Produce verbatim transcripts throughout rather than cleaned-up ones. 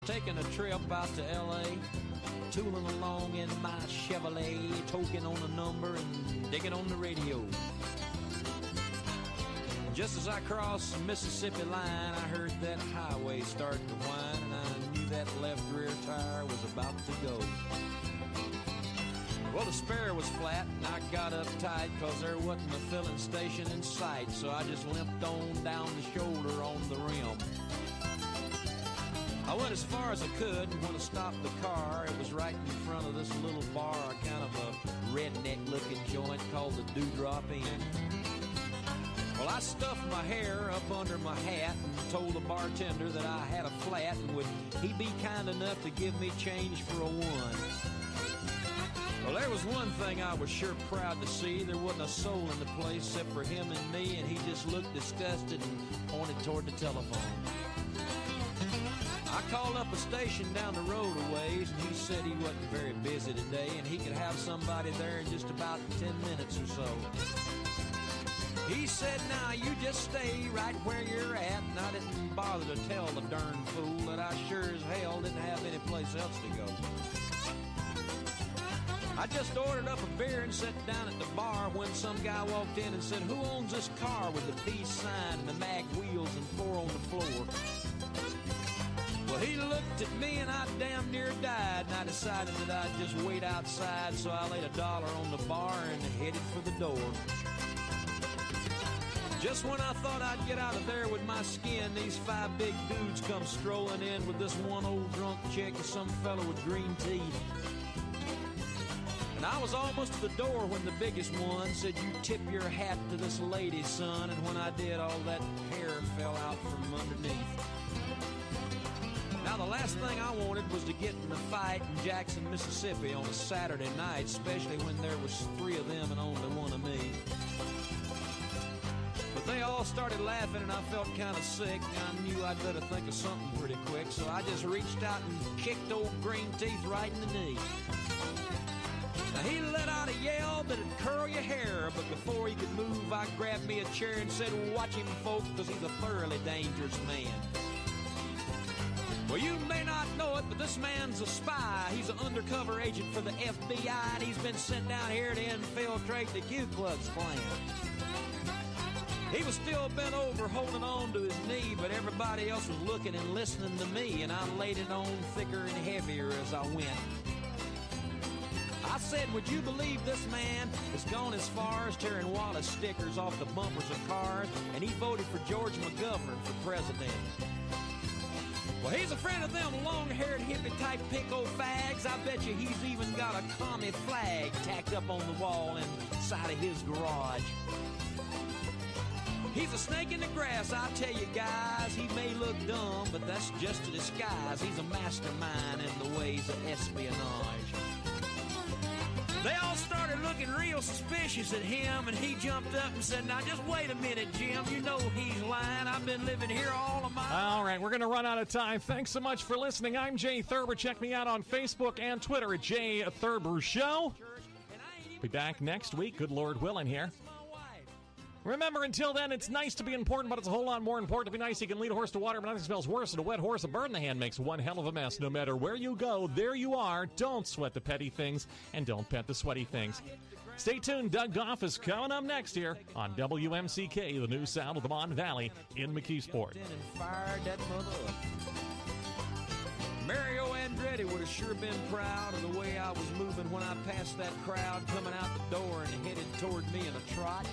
Taking a trip out to L A, tooling along in my Chevrolet, toking on a number and digging on the radio. Just as I crossed the Mississippi line, I heard that highway start to whine, and I knew that left rear tire was about to go. Well, the spare was flat, and I got uptight, cause there wasn't a filling station in sight, so I just limped on down the shoulder on the rim. I went as far as I could, and when I stopped the car, it was right in front of this little bar, kind of a redneck-looking joint called the Dewdrop Inn. Well, I stuffed my hair up under my hat and told the bartender that I had a flat, and would he be kind enough to give me change for a one? Well, there was one thing I was sure proud to see. There wasn't a soul in the place except for him and me, and he just looked disgusted and pointed toward the telephone. I called up a station down the road a ways, and he said he wasn't very busy today, and he could have somebody there in just about ten minutes or so. He said, now you just stay right where you're at, and I didn't bother to tell the darn fool that I sure as hell didn't have any place else to go. I just ordered up a beer and sat down at the bar when some guy walked in and said, who owns this car with the peace sign and the mag wheels and four on the floor? Well, he looked at me and I damn near died, and I decided that I'd just wait outside, so I laid a dollar on the bar and headed for the door. Just when I thought I'd get out of there with my skin, these five big dudes come strolling in with this one old drunk chick and some fellow with green teeth. And I was almost to the door when the biggest one said, you tip your hat to this lady, son, and when I did, all that hair fell out from underneath. Now, the last thing I wanted was to get in a fight in Jackson, Mississippi on a Saturday night, especially when there was three of them and only one of me. But they all started laughing and I felt kind of sick. I knew I'd better think of something pretty quick, so I just reached out and kicked old Green Teeth right in the knee. Now, he let out a yell that'd curl your hair, but before he could move, I grabbed me a chair and said, watch him, folks, because he's a thoroughly dangerous man. Well, you may not know it, but this man's a spy. He's an undercover agent for the F B I, and he's been sent down here to infiltrate the Ku Klux Klan. He was still bent over, holding on to his knee, but everybody else was looking and listening to me, and I laid it on thicker and heavier as I went. I said, would you believe this man has gone as far as tearing Wallace stickers off the bumpers of cars, and he voted for George McGovern for president. Well, he's a friend of them long-haired hippie-type pinko fags. I bet you he's even got a commie flag tacked up on the wall inside of his garage. He's a snake in the grass, I tell you guys. He may look dumb, but that's just a disguise. He's a mastermind in the ways of espionage. They all started looking real suspicious at him, and he jumped up and said, now just wait a minute, Jim. You know he's lying. I've been living here all of my life. All right, we're going to run out of time. Thanks so much for listening. I'm Jay Thurber. Check me out on Facebook and Twitter at Jay Thurber Show. Be back next week, good Lord willing here. Remember, until then, it's nice to be important, but it's a whole lot more important to be nice. You can lead a horse to water, but nothing smells worse than a wet horse. A bird in the hand makes one hell of a mess. No matter where you go, there you are. Don't sweat the petty things, and don't pet the sweaty things. Stay tuned. Doug Goff is coming up next here on W M C K, the new sound of the Mon Valley in McKeesport. Mario Andretti would have sure been proud of the way I was moving when I passed that crowd coming out the door and headed toward me in a trot.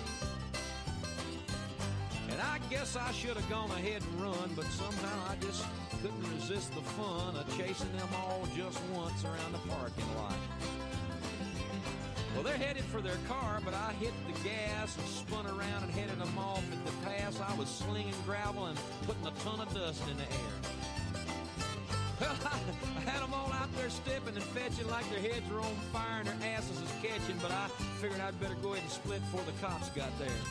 And I guess I should have gone ahead and run, but somehow I just couldn't resist the fun of chasing them all just once around the parking lot. Well, they're headed for their car, but I hit the gas and spun around and headed them off at the pass. I was slinging gravel and putting a ton of dust in the air. Well, I, I had them all out there stepping and fetching like their heads were on fire and their asses was catching, but I figured I'd better go ahead and split before the cops got there.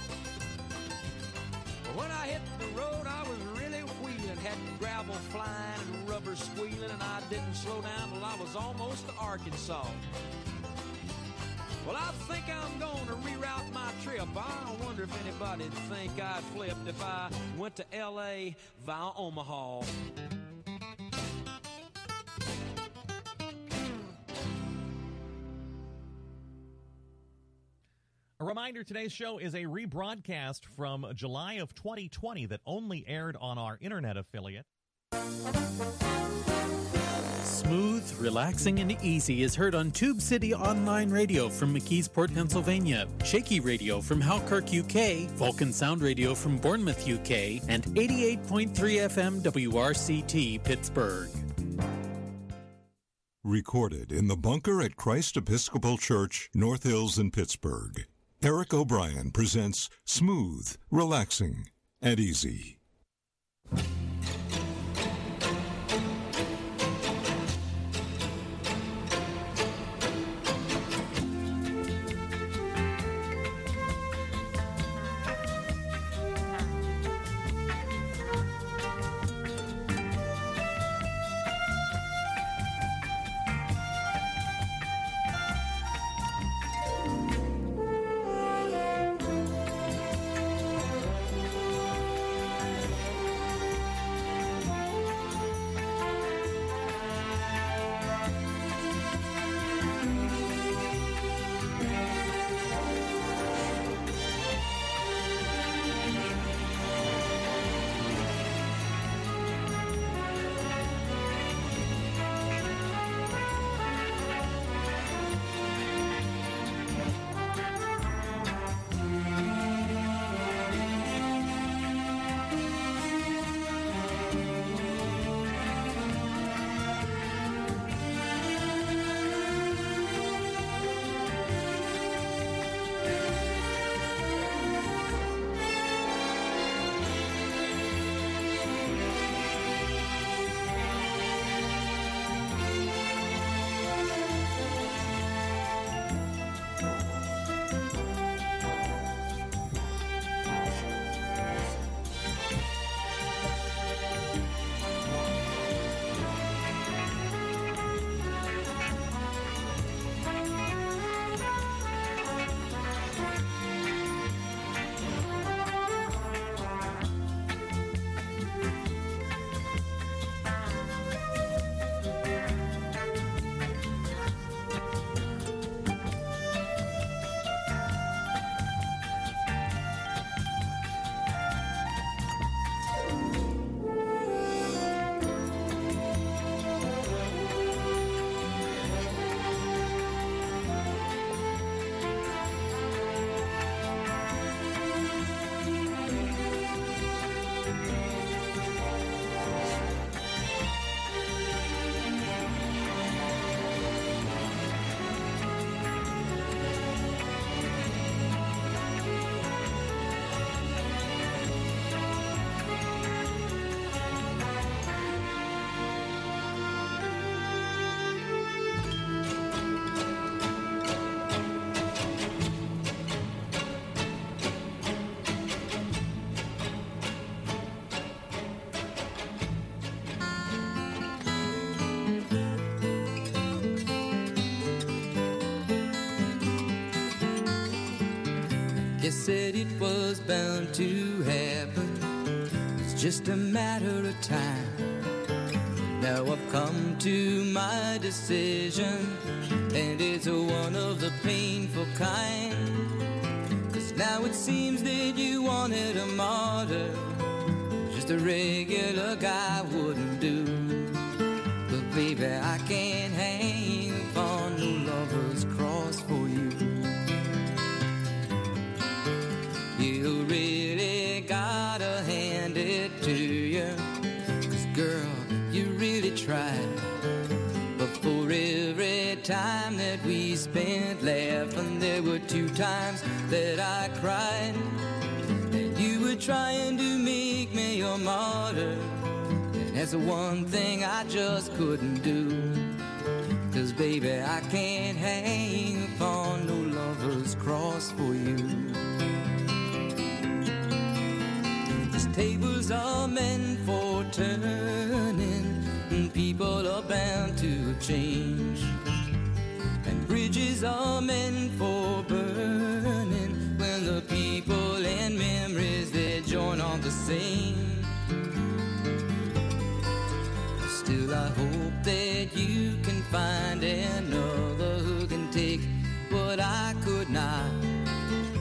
When I hit the road, I was really wheeling, had gravel flying and rubber squealing, and I didn't slow down till I was almost to Arkansas. Well, I think I'm going to reroute my trip. I wonder if anybody'd think I flipped if I went to L A via Omaha. A reminder, today's show is a rebroadcast from July of twenty twenty that only aired on our internet affiliate. Smooth, relaxing, and easy is heard on Tube City Online Radio from McKeesport, Pennsylvania, Shaky Radio from Halkirk, U K, Vulcan Sound Radio from Bournemouth, U K, and eighty-eight point three F M W R C T, Pittsburgh. Recorded in the bunker at Christ Episcopal Church, North Hills in Pittsburgh, Eric O'Brien presents Smooth, Relaxing, and Easy. You said it was bound to happen. It's just a matter of time. Now I've come to my decision, and it's one of the painful kind. 'Cause now it seems that you wanted a martyr. Just a regular guy wouldn't do. But baby, I can't hang upon no lover's cross for you. You really gotta hand it to you, 'cause girl, you really tried. But for every time that we spent laughing, there were two times that I cried. And you were trying to make me your martyr, and that's the one thing I just couldn't do. 'Cause baby, I can't hang upon no lover's cross for you. Tables are meant for turning, and people are bound to change. And bridges are meant for burning, when the people and memories they join on the same. Still I hope that you can find another who can take what I could not.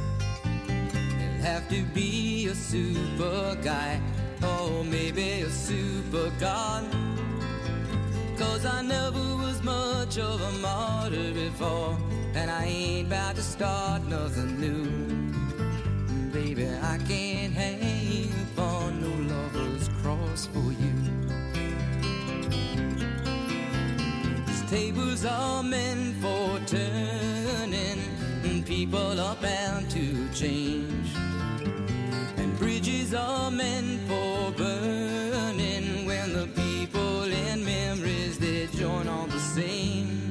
to be a super guy, or maybe a super god. Cause I never was much of a martyr before, and I ain't about to start nothing new. Baby, I can't hang upon no lover's cross for you. These tables are meant for turning, and people are bound to change, and bridges are meant for burning when the people in memories they join on the same.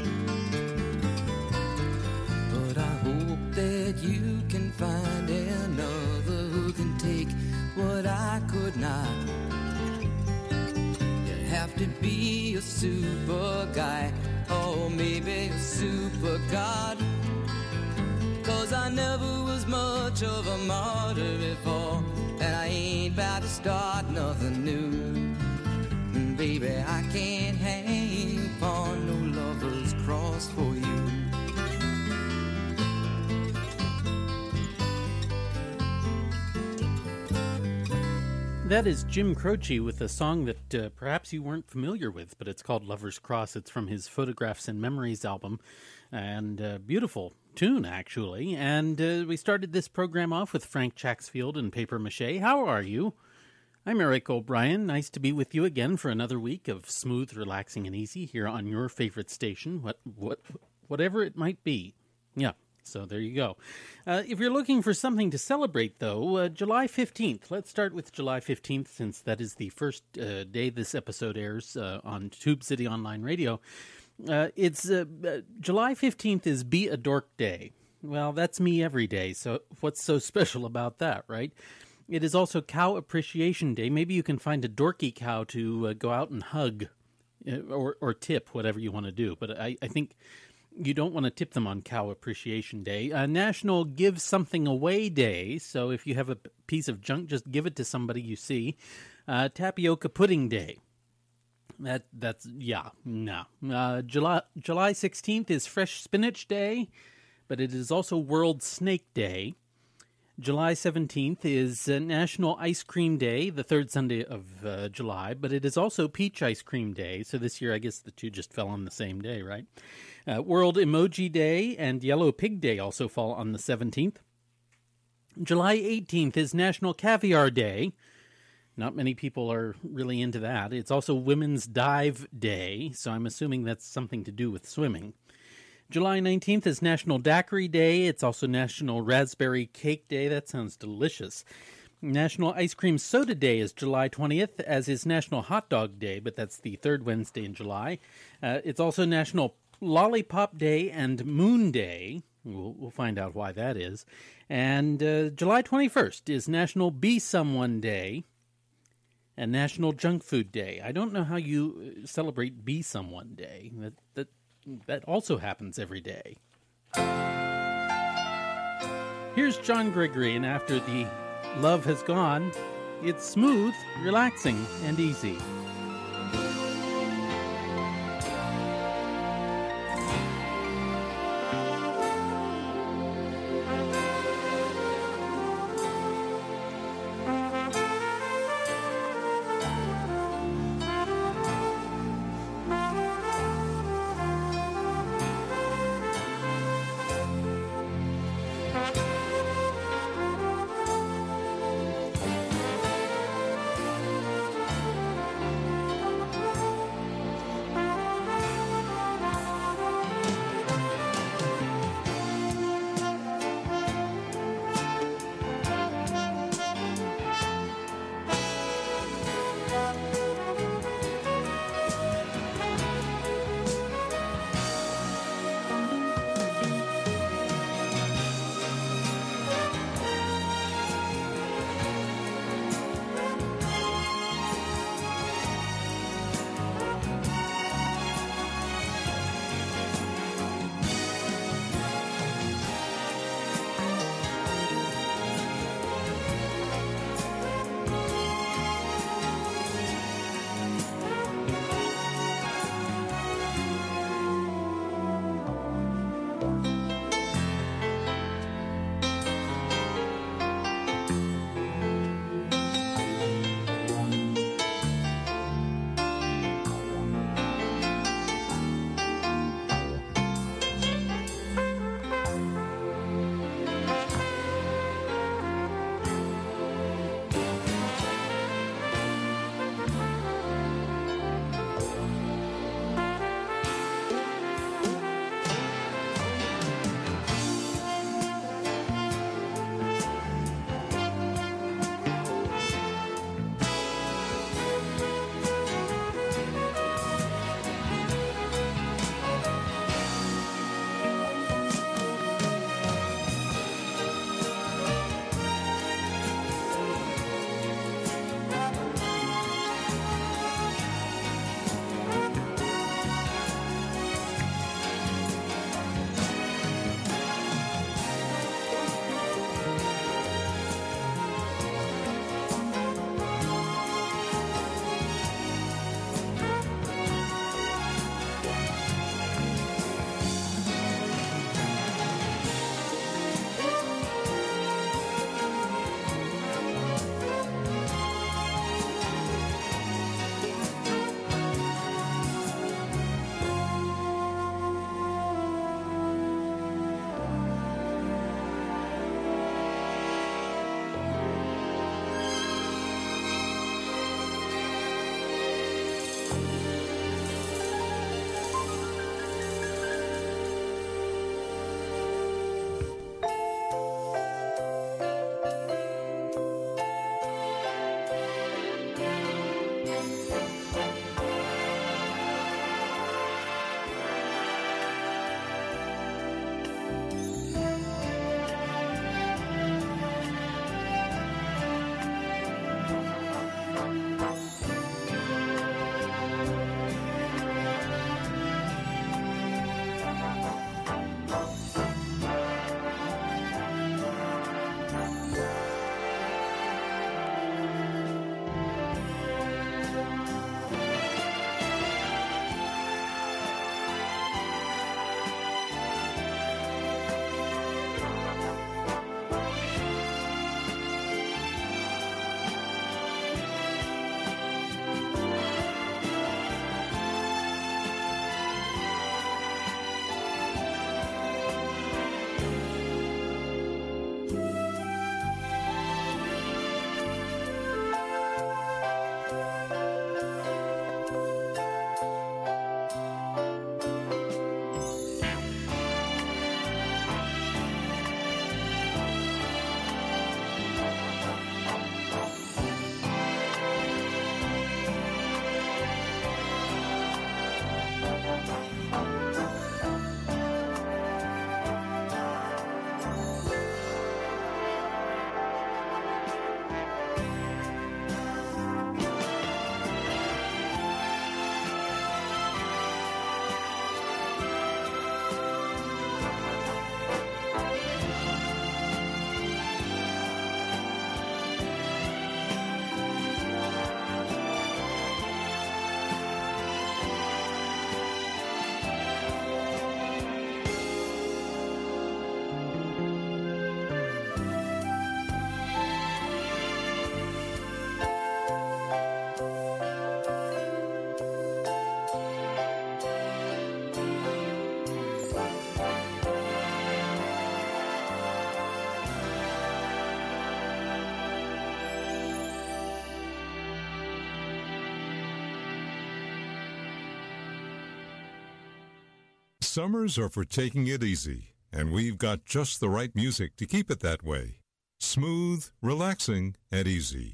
But I hope that you can find another who can take what I could not. You have to be a super guy, or maybe a super god. Cause I never was much of a martyr before, and I ain't about to start nothing new. Baby, I can't hang upon no lover's cross for you. That is Jim Croce with a song that uh, perhaps you weren't familiar with, but it's called Lover's Cross. It's from his Photographs and Memories album, and uh, beautiful tune, actually. And uh, we started this program off with Frank Chaxfield and Paper Mache. How are you? I'm Eric O'Brien. Nice to be with you again for another week of smooth, relaxing, and easy here on your favorite station, what, what, whatever it might be. Yeah. So there you go. Uh, if you're looking for something to celebrate, though, uh, July fifteenth. Let's start with July fifteenth, since that is the first uh, day this episode airs uh, on Tube City Online Radio. Uh, it's uh, uh, July fifteenth is Be a Dork Day. Well, that's me every day, so what's so special about that, right? It is also Cow Appreciation Day. Maybe you can find a dorky cow to uh, go out and hug uh, or, or tip, whatever you want to do. But I, I think you don't want to tip them on Cow Appreciation Day. Uh, National Give Something Away Day. So if you have a piece of junk, just give it to somebody you see. Uh, Tapioca Pudding Day. That that's yeah no. Uh, July July sixteenth is Fresh Spinach Day, but it is also World Snake Day. July seventeenth is uh, National Ice Cream Day, the third Sunday of uh, July, but it is also Peach Ice Cream Day. So this year, I guess the two just fell on the same day, right? Uh, World Emoji Day and Yellow Pig Day also fall on the seventeenth. July eighteenth is National Caviar Day. Not many people are really into that. It's also Women's Dive Day, so I'm assuming that's something to do with swimming. July nineteenth is National Daiquiri Day. It's also National Raspberry Cake Day. That sounds delicious. National Ice Cream Soda Day is July twentieth, as is National Hot Dog Day, but that's the third Wednesday in July. Uh, it's also National Lollipop Day and Moon Day. We'll, we'll find out why that is. And uh, July twenty-first is National Be Someone Day and National Junk Food Day. I don't know how you celebrate Be Someone Day. That that that also happens every day. Here's John Gregory, and after the love has gone, it's smooth, relaxing, and easy. Summers are for taking it easy, and we've got just the right music to keep it that way. Smooth, relaxing, and easy.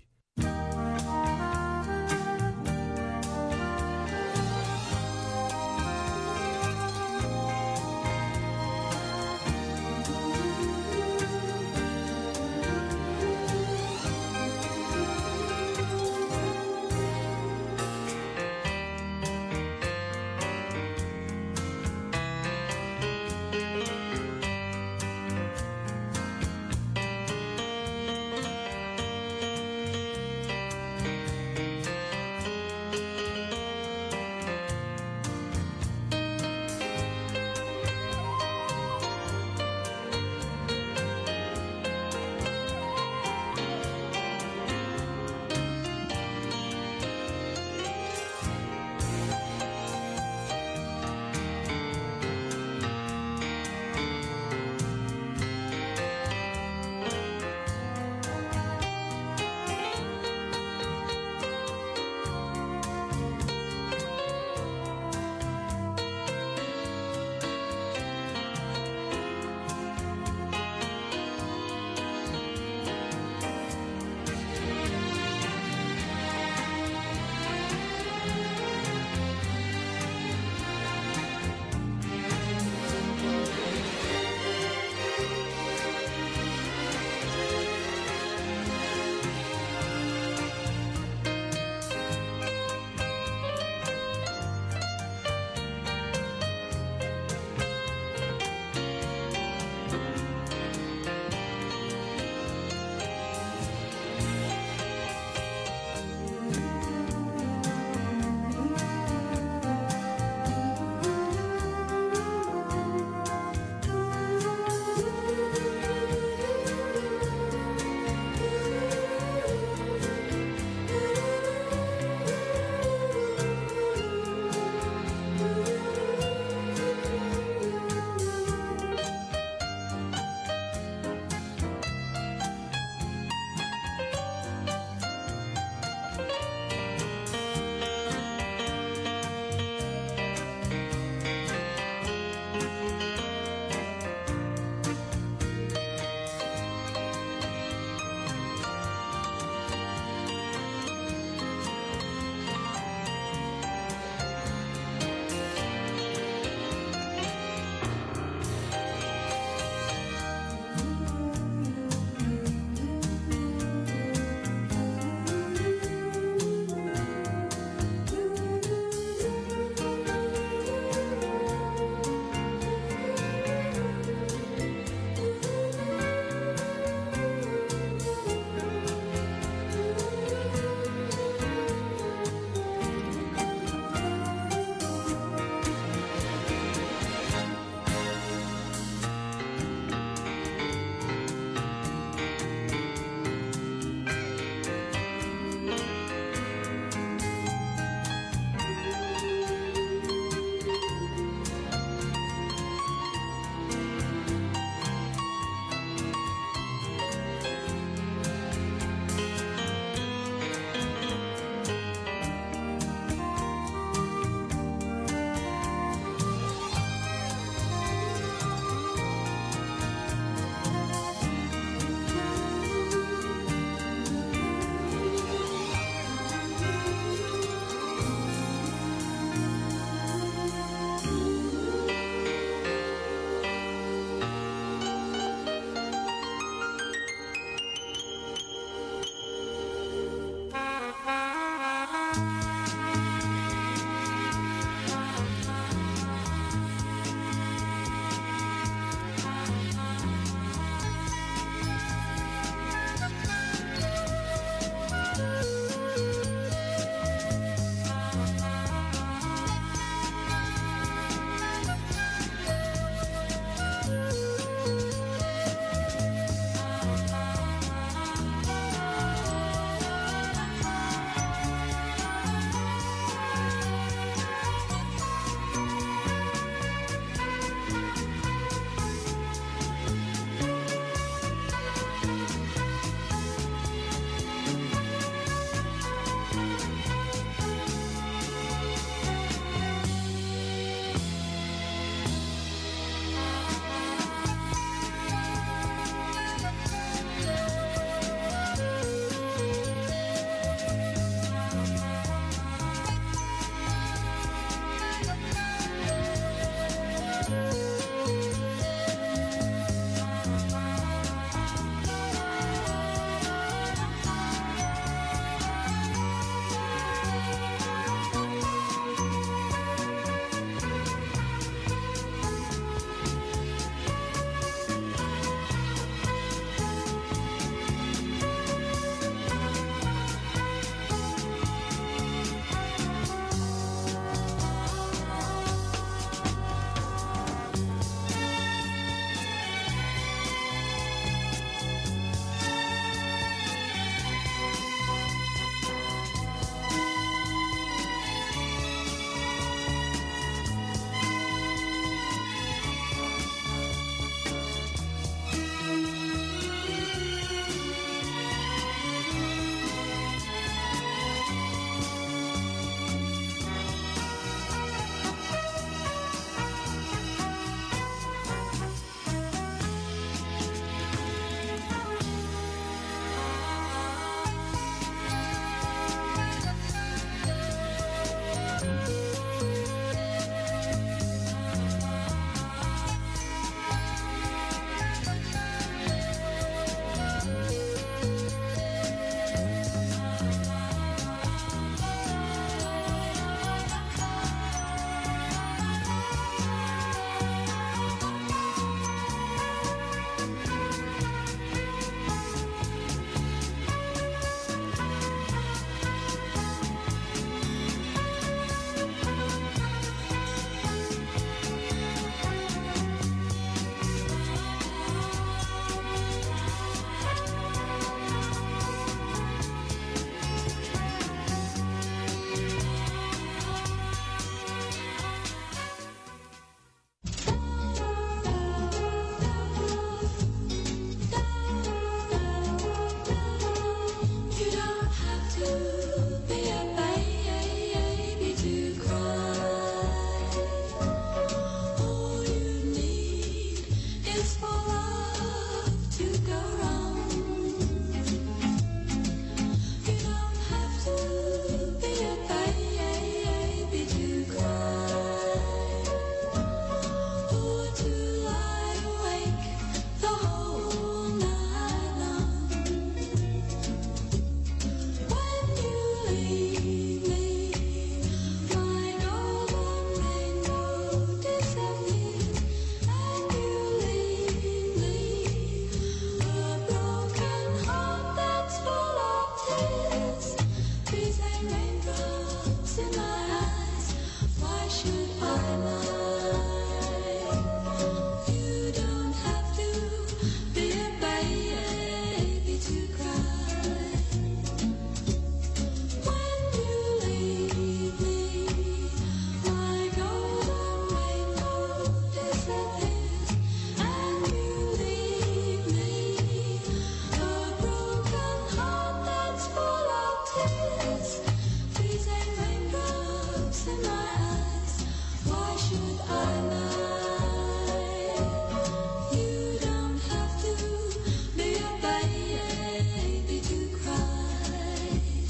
should I lie? You don't have to be a baby to cry.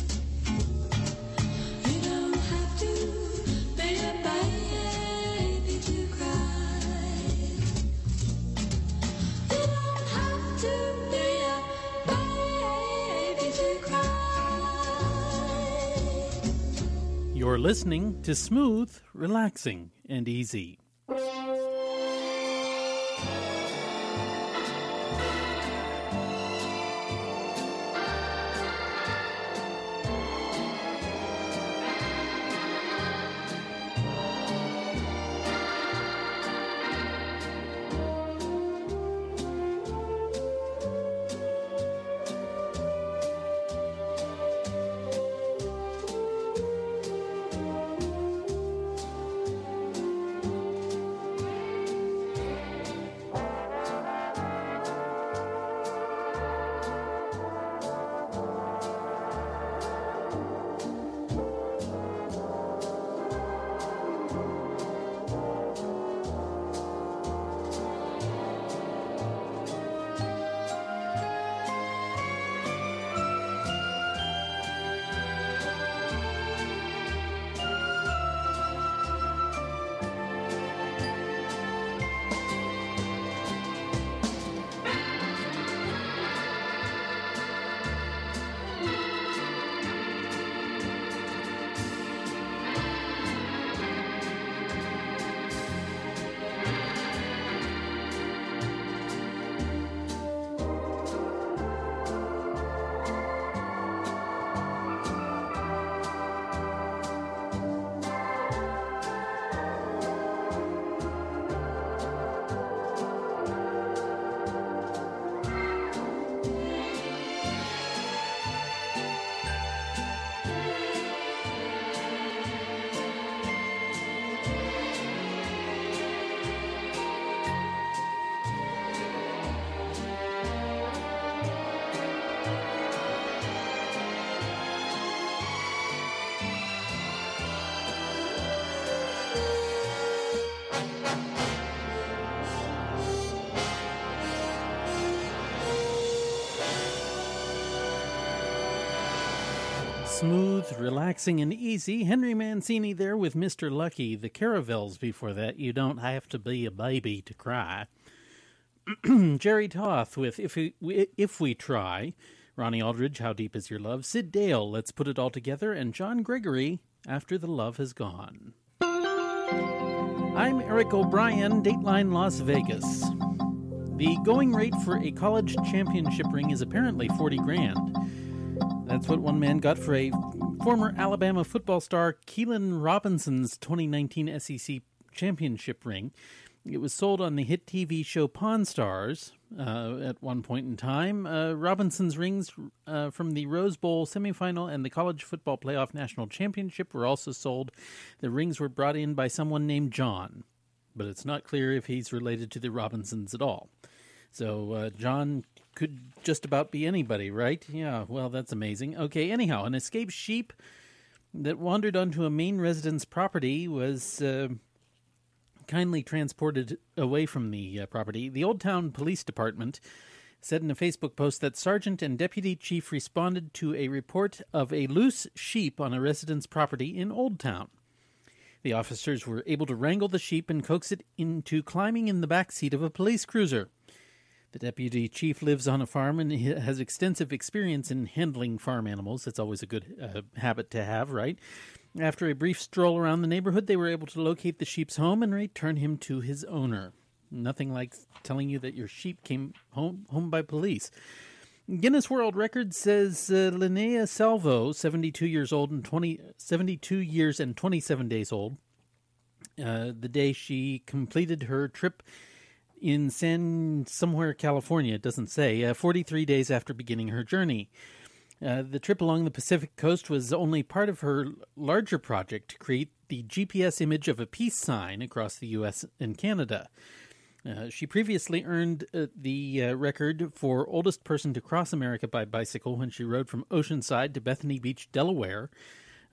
You don't have to be a baby to cry. You don't have to be a baby to cry. You're listening to Smooth, Relaxing, and Easy. Smooth, relaxing, and easy. Henry Mancini there with Mister Lucky. The Caravels before that. You don't have to be a baby to cry. Jerry Toth with If We, If We Try. Ronnie Aldridge, How Deep Is Your Love? Sid Dale, Let's Put It All Together. And John Gregory, After the Love Has Gone. I'm Eric O'Brien, Dateline Las Vegas. The going rate for a college championship ring is apparently forty grand. That's what one man got for a former Alabama football star Keelan Robinson's twenty nineteen S E C championship ring. It was sold on the hit T V show Pawn Stars uh, at one point in time. Uh, Robinson's rings uh, from the Rose Bowl semifinal and the College Football Playoff National Championship were also sold. The rings were brought in by someone named John, but it's not clear if he's related to the Robinsons at all. So uh, John could just about be anybody, right? Yeah, well, that's amazing. Okay, anyhow, an escaped sheep that wandered onto a Maine resident's property was uh, kindly transported away from the uh, property. The Old Town Police Department said in a Facebook post that Sergeant and Deputy Chief responded to a report of a loose sheep on a resident's property in Old Town. The officers were able to wrangle the sheep and coax it into climbing in the back seat of a police cruiser. The deputy chief lives on a farm and has extensive experience in handling farm animals. That's always a good uh, habit to have, right? After a brief stroll around the neighborhood, they were able to locate the sheep's home and return him to his owner. Nothing like telling you that your sheep came home, home by police. Guinness World Records says uh, Linnea Salvo, seventy-two years old and twenty, seventy-two years and twenty-seven days old, uh, the day she completed her trip in San somewhere, California, it doesn't say, uh, forty-three days after beginning her journey. Uh, the trip along the Pacific coast was only part of her larger project to create the G P S image of a peace sign across the U S and Canada. Uh, she previously earned uh, the uh, record for oldest person to cross America by bicycle when she rode from Oceanside to Bethany Beach, Delaware.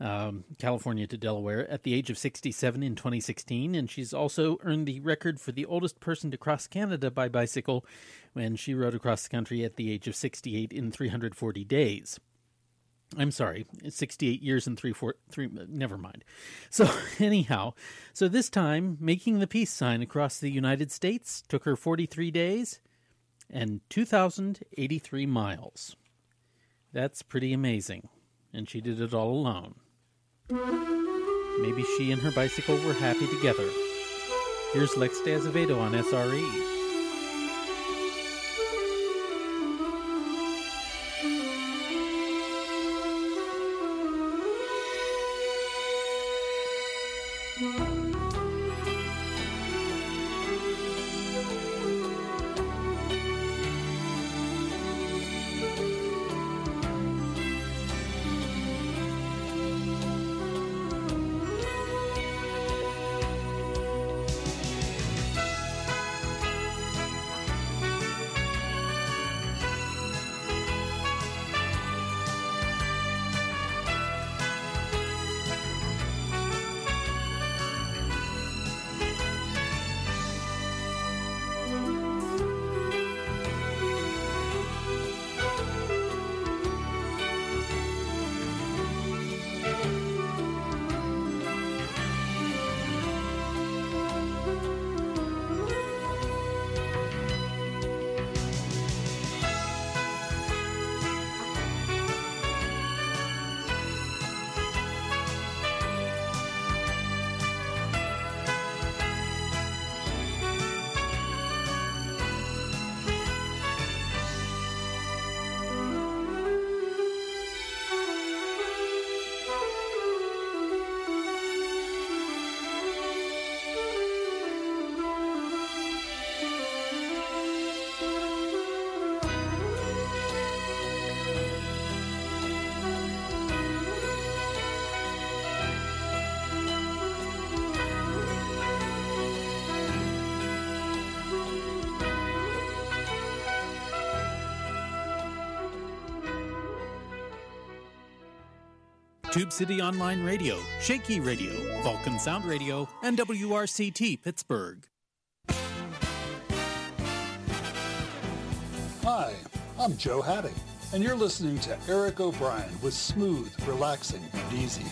um, California to Delaware, at the age of sixty-seven in twenty sixteen, and she's also earned the record for the oldest person to cross Canada by bicycle when she rode across the country at the age of sixty-eight in three hundred forty days. I'm sorry, sixty-eight years and three, four, three, never mind. So anyhow, so this time, making the peace sign across the United States took her forty-three days and two thousand eighty-three miles. That's pretty amazing. And she did it all alone. Maybe she and her bicycle were happy together. Here's Lex de Azevedo on S R E. Tube City Online Radio, Shaky Radio, Vulcan Sound Radio, and W R C T Pittsburgh. Hi, I'm Joe Hattie, and you're listening to Eric O'Brien with Smooth, Relaxing, and Easy.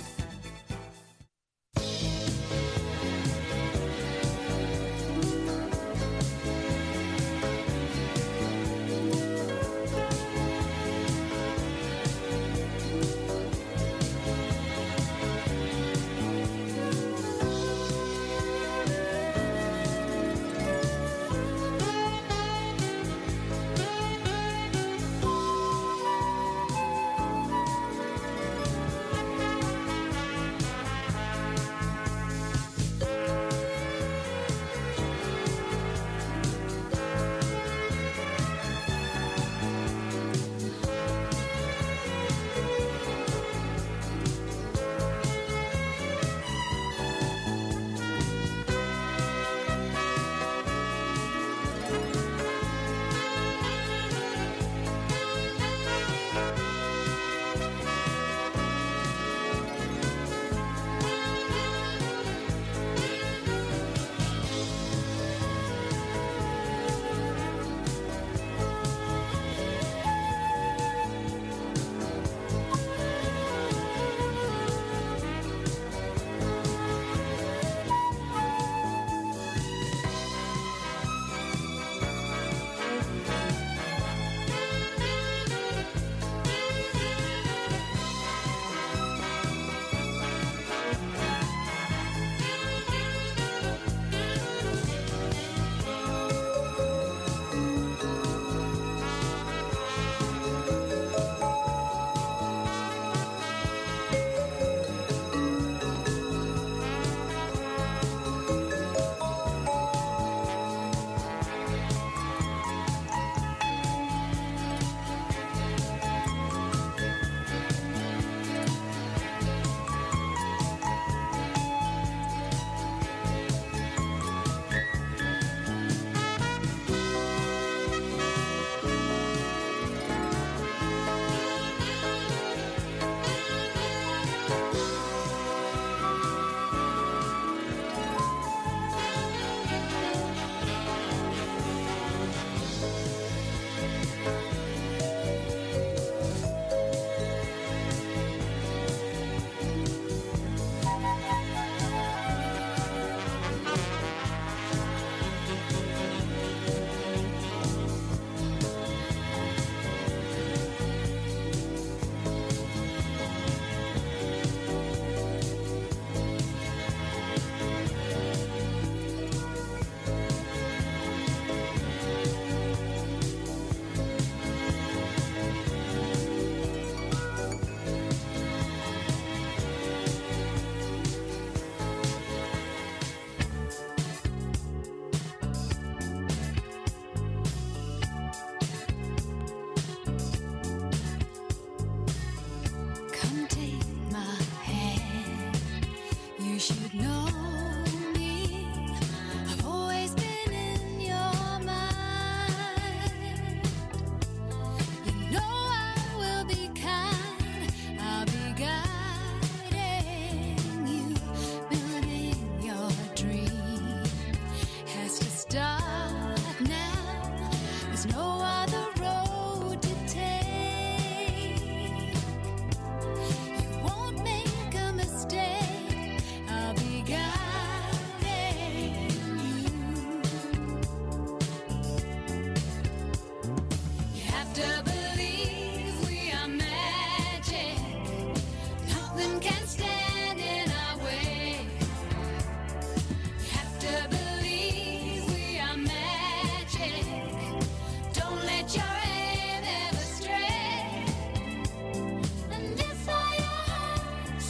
to believe we are magic. Nothing can stand in our way. You have to believe we are magic. Don't let your aim ever stray. And if all your hearts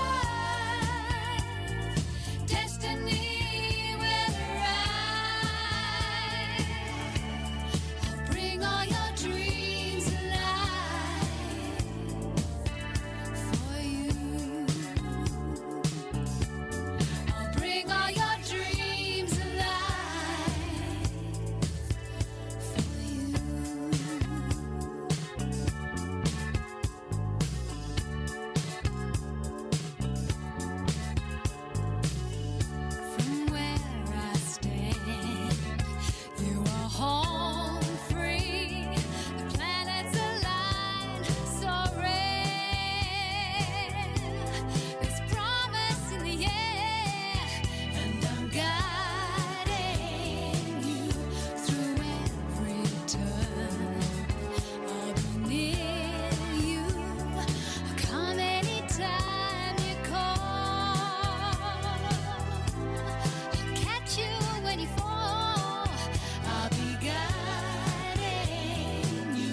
survive, destiny will arrive. I'll bring all your dreams alive for you. I'll bring all your dreams alive for you. From where I stand, you are home free. The planets align so rare. There's promise in the air, and I'm guiding you through every turn. I'll be near you. I'll come anytime you call. I'll catch you when you fall. I'll be guiding you.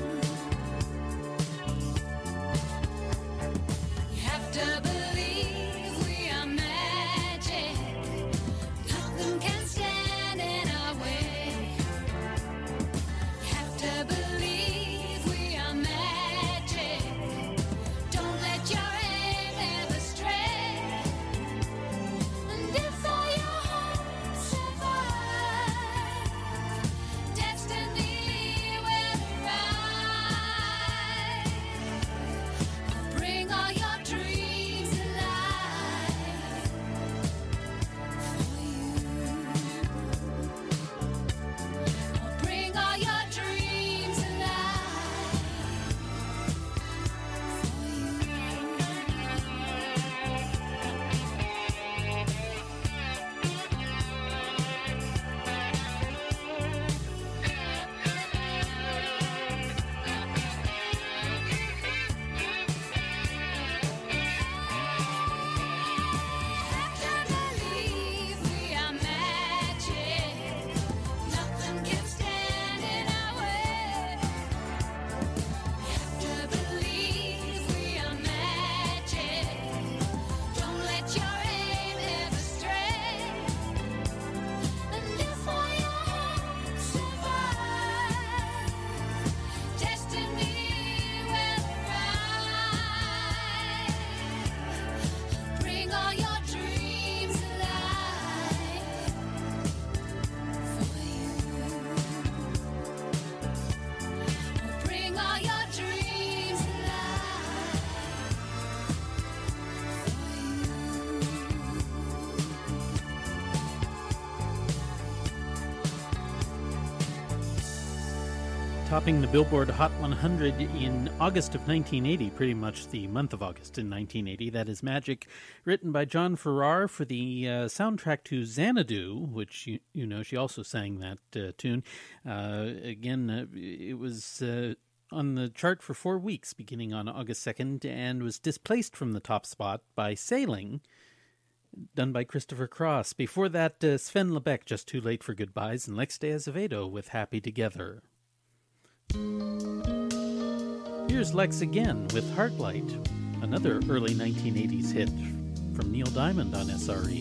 You have to believe we are magic. Nothing can stand in our way. You have to believe we are magic. Don't let your aim ever stray. And if all your hearts survive, destiny will arrive. I'll bring all your dreams alive for you. I'll bring all your dreams alive for Have to believe we are magic. Nothing can stand in our way. Have to believe we are magic. Don't let your aim ever stray. And if all your hearts survive, destiny will arrive. Bring all your dreams alive for you. Bring all your dreams alive Topping the Billboard Hot one hundred in August of nineteen eighty, pretty much the month of August in nineteen eighty. That is Magic, written by John Farrar for the uh, soundtrack to Xanadu, which, you, you know, she also sang that uh, tune. Uh, again, uh, it was uh, on the chart for four weeks, beginning on August second, and was displaced from the top spot by Sailing, done by Christopher Cross. Before that, uh, Sven Lebeck, Just Too Late for Goodbyes, and Lex de Azevedo with Happy Together. Here's Lex again with Heartlight, another early nineteen eighties hit from Neil Diamond on S R E.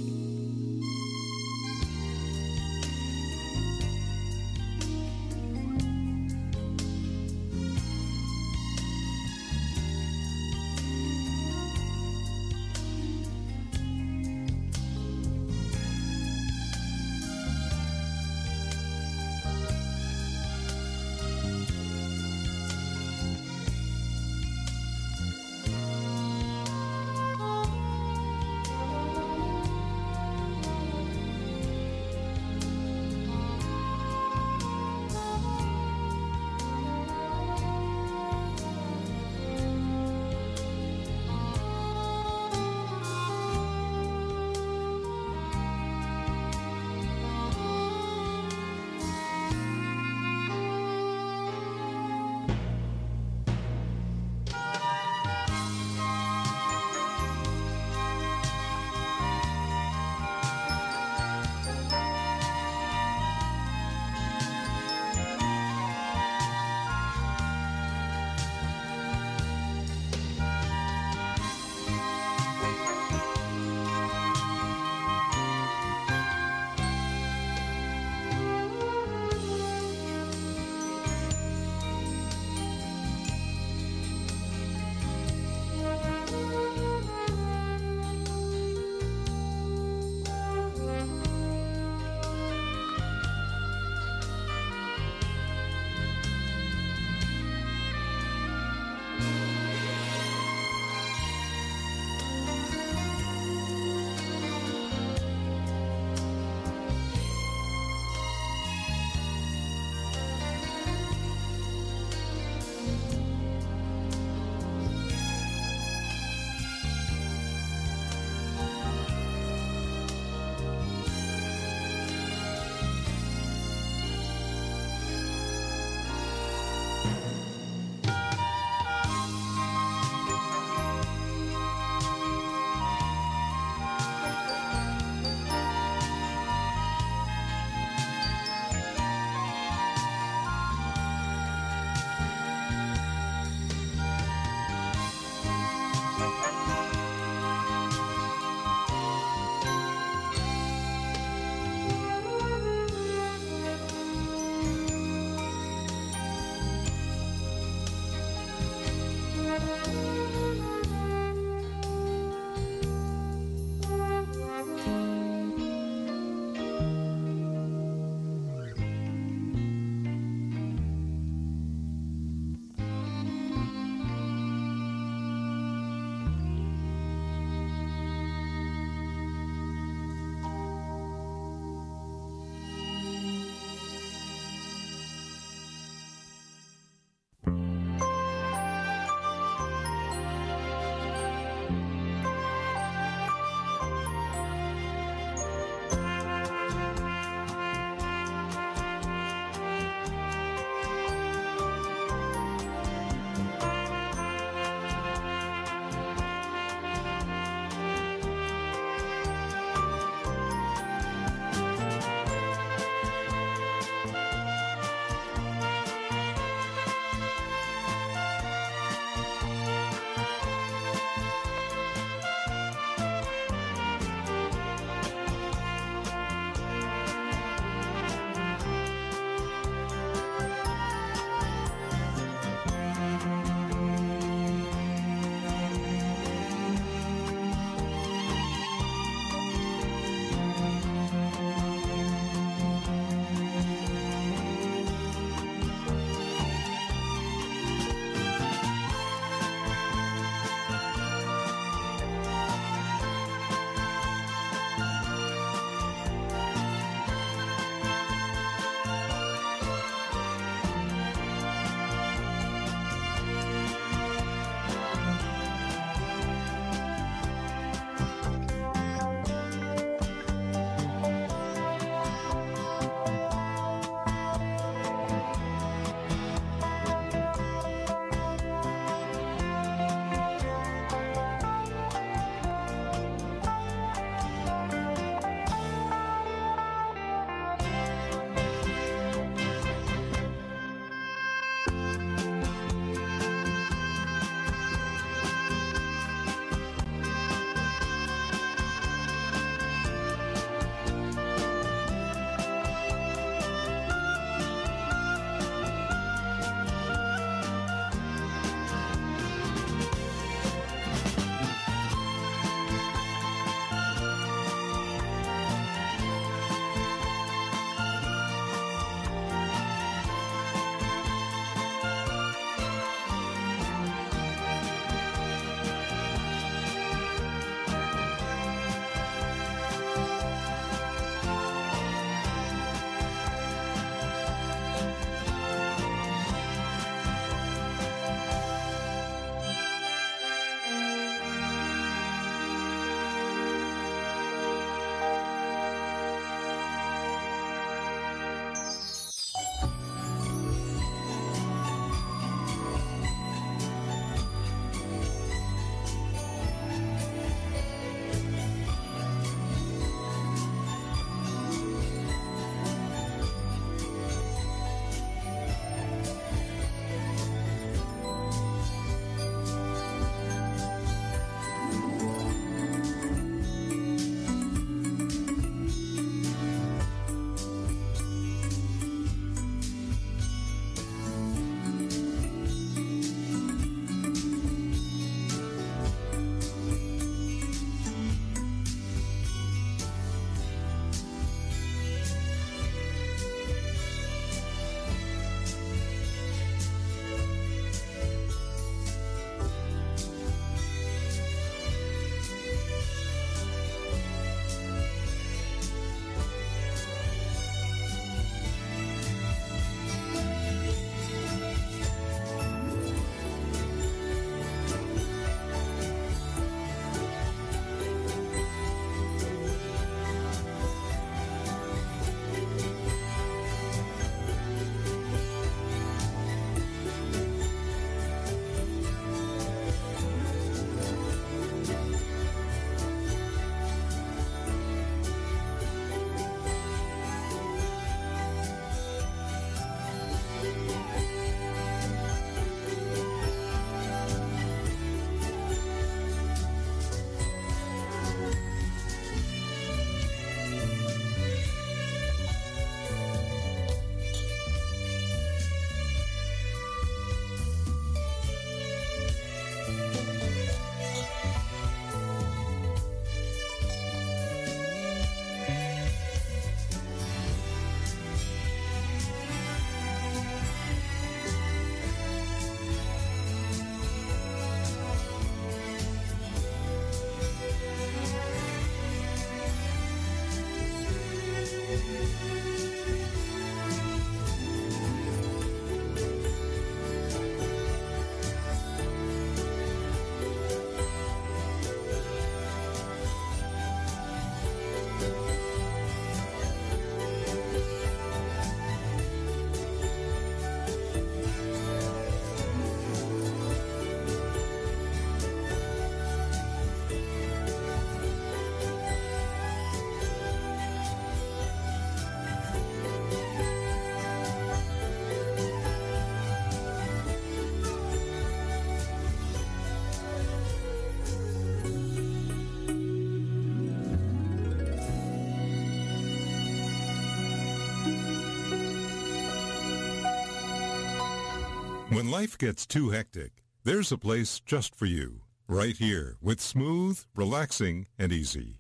When life gets too hectic, there's a place just for you. Right here with Smooth, Relaxing, and Easy.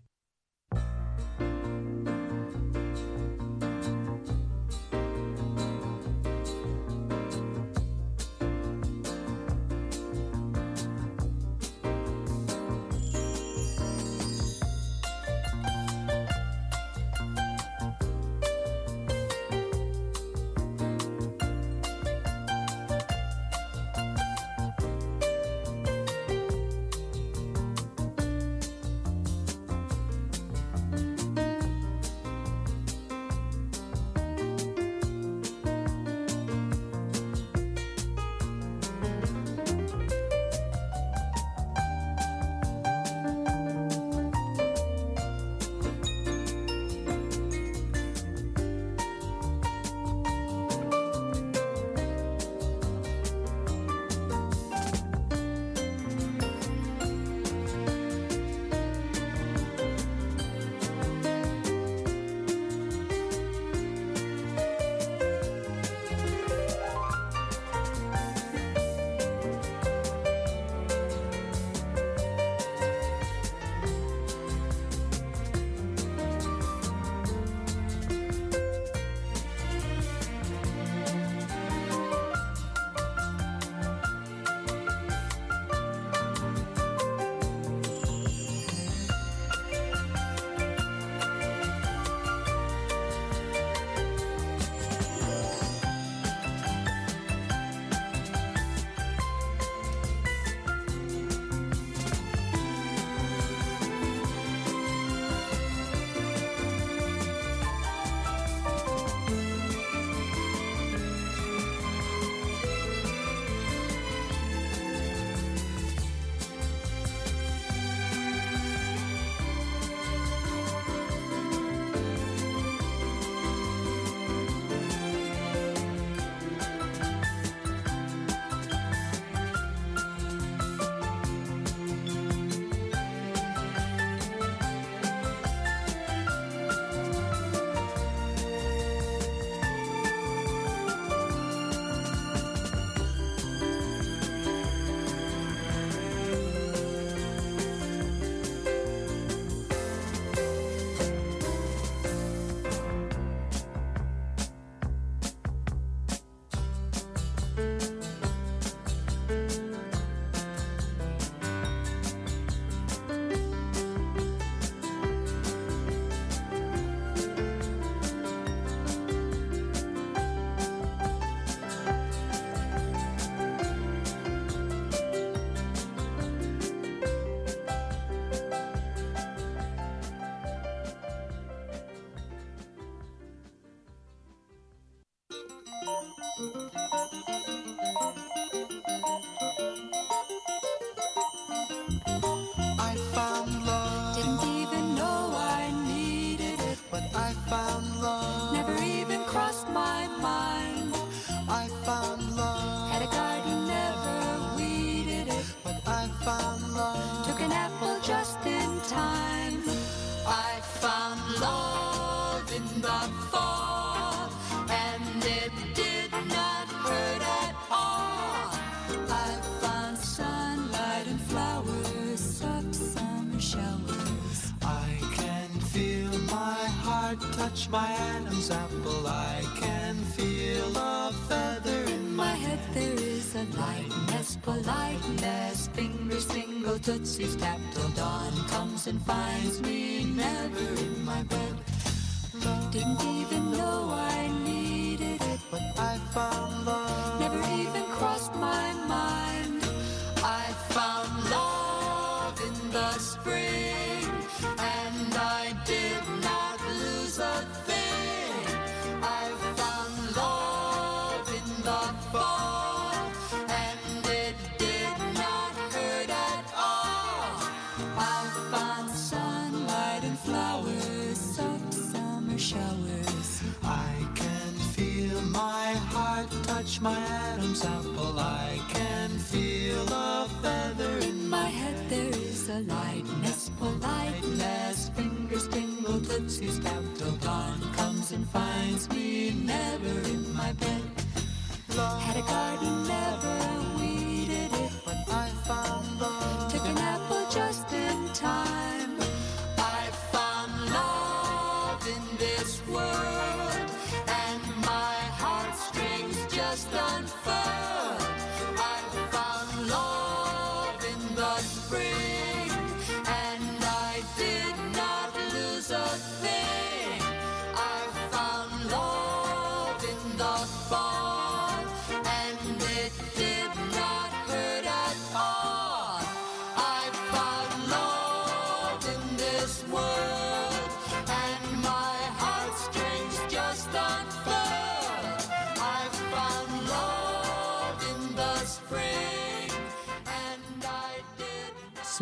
I found love. Didn't even know I needed it. But I found love. Never even crossed my mind. I found love. Had a garden, never weeded it. But I found love. Took an apple just in time. I found love in the fall, and it did not hurt at all. I found sunlight and flowers, soft summer showers. I can feel my heart touch my Adam's apple. I can feel a feather in my My head there is a lightness, politeness, fingers tingle, tootsies tap till dawn comes and finds me never in my bed. Didn't even know I needed it, But I found love. never even crossed my mind. I found love in the spring, and I did not lose a thing. I found love in the fall, and it did not hurt at all. I found sunlight and flowers, soft summer showers. I can feel my heart touch my Adam's apple. I can feel a feather in In my head there is a lightness, politeness, fingers tingle, tootsies tap till dawn comes and finds me never in my bed. love. Had a garden, never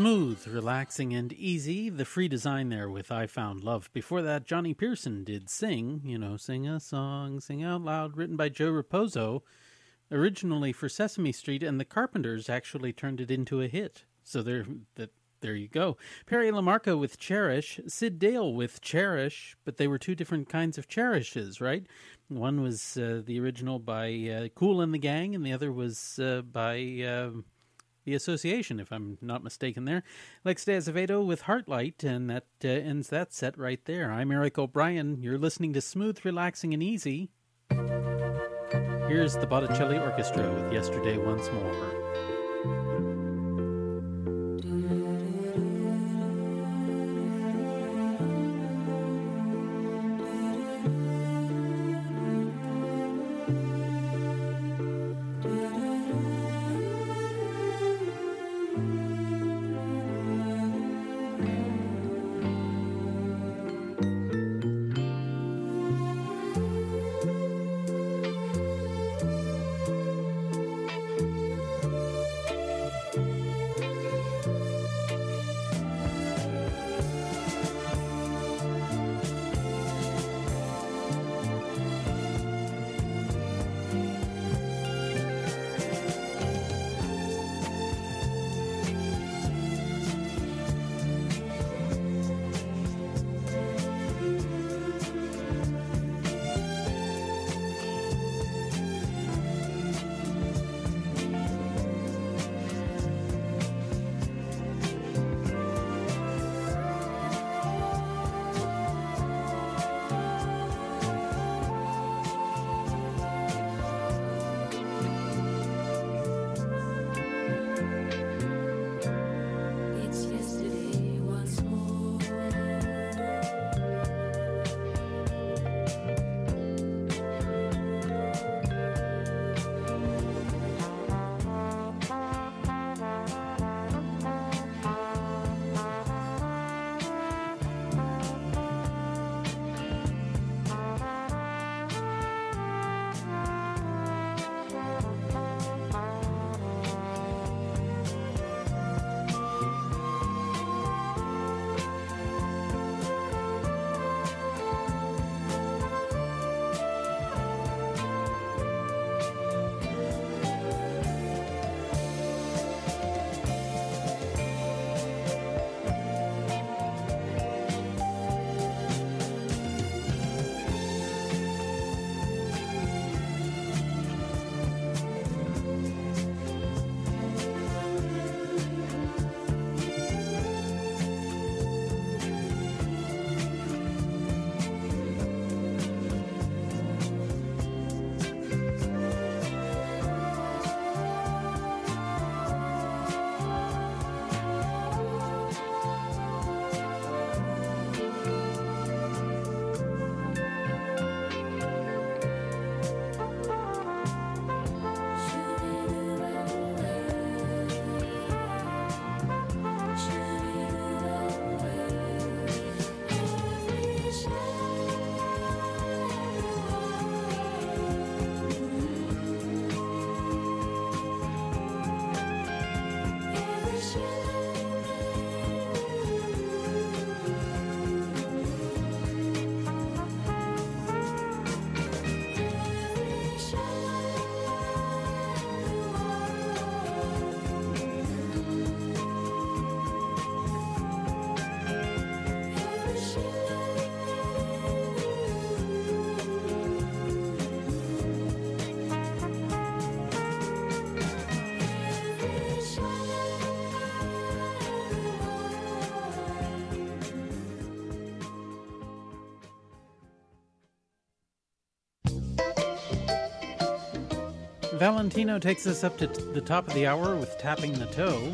Smooth, relaxing, and easy. The free design there with I Found Love. Before that, Johnny Pearson did Sing, you know, Sing a Song, Sing Out Loud, written by Joe Raposo, originally for Sesame Street, and the Carpenters actually turned it into a hit. So there, that, there you go. Perry Lamarca with Cherish, Sid Dale with Cherish, but they were two different kinds of cherishes, right? One was uh, the original by uh, Kool and the Gang, and the other was uh, by... Uh, The Association, if I'm not mistaken there. Lex de Azevedo with Heartlight, and that uh, ends that set right there. I'm Eric O'Brien. You're listening to Smooth, Relaxing, and Easy. Here's the Botticelli Orchestra with Yesterday Once More. Valentino takes us up to t- the top of the hour with Tapping the Toe.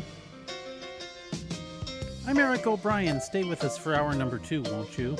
I'm Eric O'Brien. Stay with us for hour number two, won't you?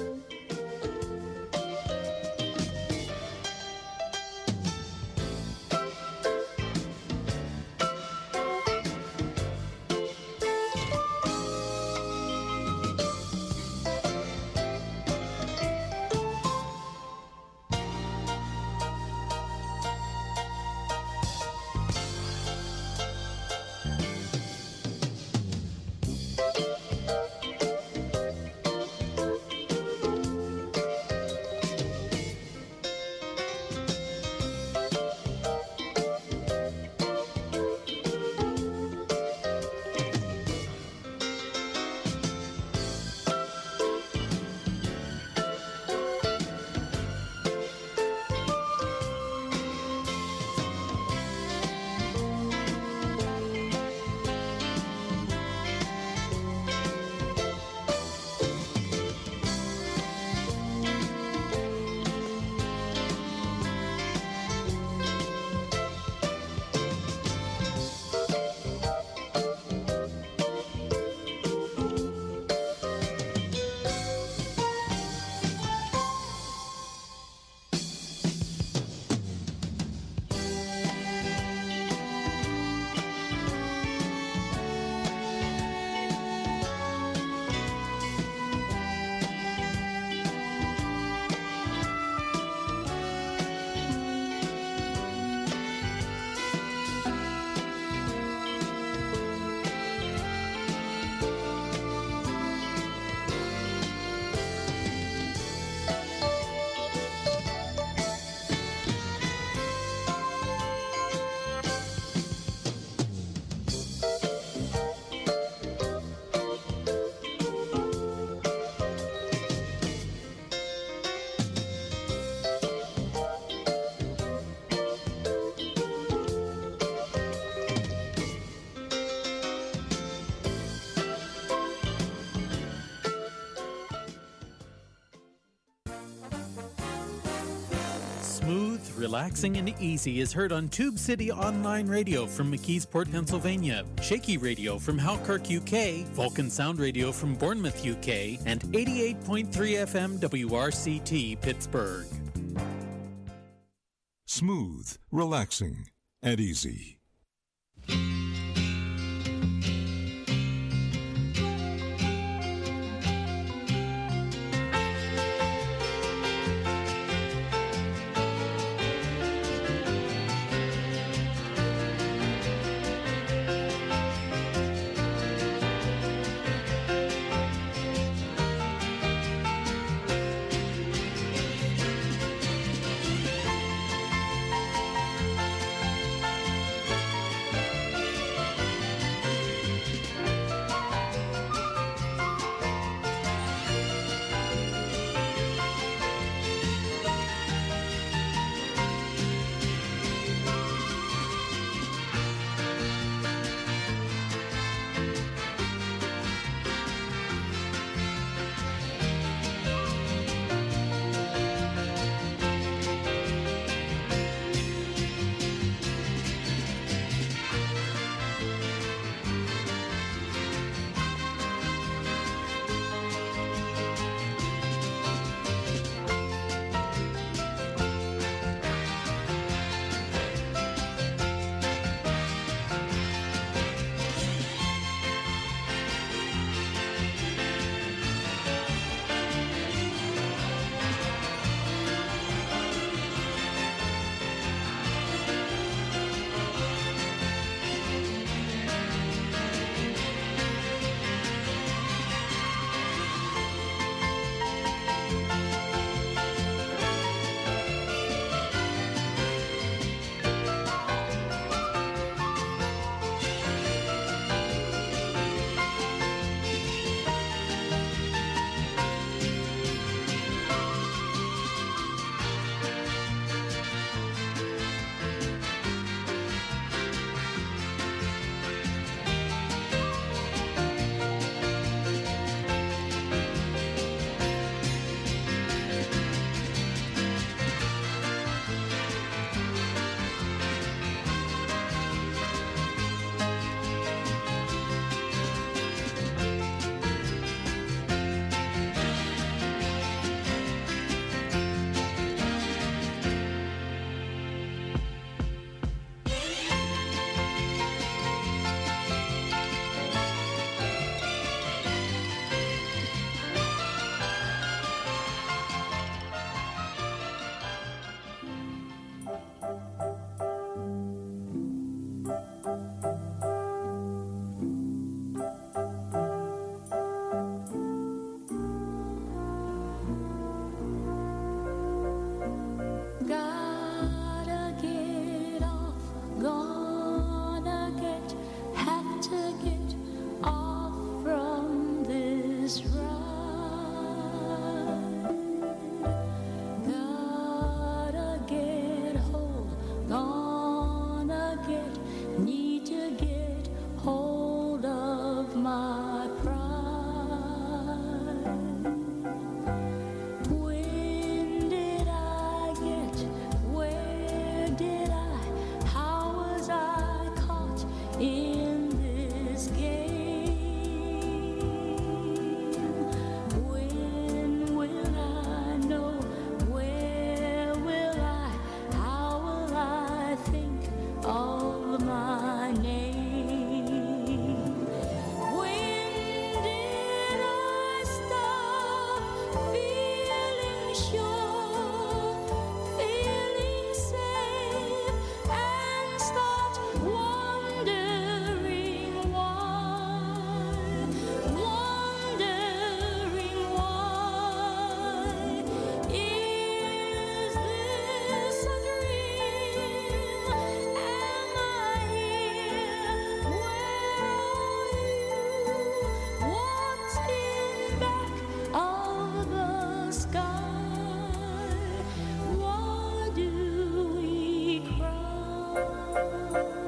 relaxing, and easy is heard on Tube City Online Radio from McKeesport, Pennsylvania, Shaky Radio from Halkirk, U K, Vulcan Sound Radio from Bournemouth, U K, and eighty-eight point three F M W R C T, Pittsburgh. Smooth, relaxing, and easy.